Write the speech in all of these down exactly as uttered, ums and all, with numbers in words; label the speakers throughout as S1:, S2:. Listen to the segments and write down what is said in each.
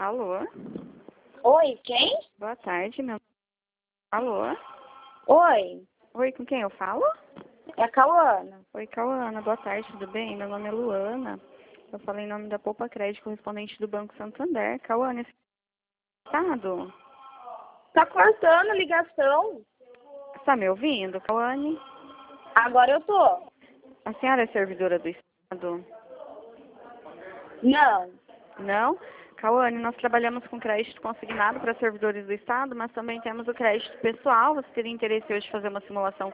S1: Alô?
S2: Oi, quem?
S1: Boa tarde, meu. Alô?
S2: Oi,
S1: Oi, com quem eu falo?
S2: é a Cauana.
S1: Oi, Cauana. Boa tarde, tudo bem? Meu nome é Luana. Eu falei em nome da Poupa Crédito, correspondente do Banco Santander. Cauana, esse estado?
S2: Tá cortando a ligação?
S1: Está me ouvindo, Cauane?
S2: Agora eu tô.
S1: A senhora é servidora do Estado?
S2: Não.
S1: Não? Cauane, nós trabalhamos com crédito consignado para servidores do Estado, mas também temos o crédito pessoal. Você teria interesse hoje de fazer uma simulação?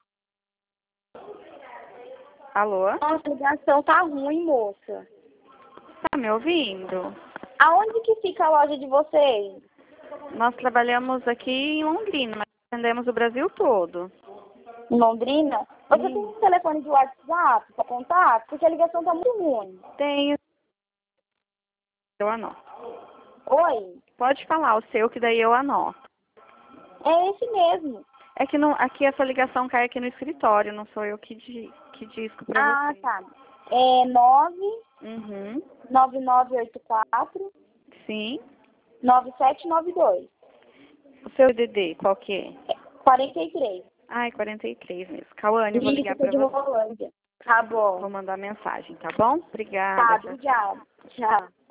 S1: Alô?
S2: Nossa, a ligação tá ruim, moça.
S1: Está me ouvindo?
S2: Aonde que fica a loja de vocês?
S1: Nós trabalhamos aqui em Londrina, mas atendemos o Brasil todo.
S2: Em Londrina? Você
S1: Sim.
S2: tem um telefone de WhatsApp pra contato? Porque a ligação tá muito ruim.
S1: Tenho. Eu anoto.
S2: Oi,
S1: Pode falar o seu, que daí eu anoto.
S2: é esse mesmo.
S1: É que não, aqui essa ligação cai aqui no escritório, não sou eu que, di, que disco pra
S2: Ah,
S1: você.
S2: tá. É nove
S1: Uhum.
S2: nove nove oito quatro
S1: Sim.
S2: nove sete nove dois.
S1: O seu D D, qual que é?
S2: quarenta e três.
S1: Ai, quarenta e três mesmo. Cauane, eu vou
S2: Isso,
S1: ligar
S2: tô
S1: pra
S2: de
S1: você.
S2: Rolândia. Tá
S1: Vou
S2: bom.
S1: mandar mensagem, tá bom?
S2: Tá,
S1: Obrigada. Tchau, tchau.
S2: obrigada. Tchau.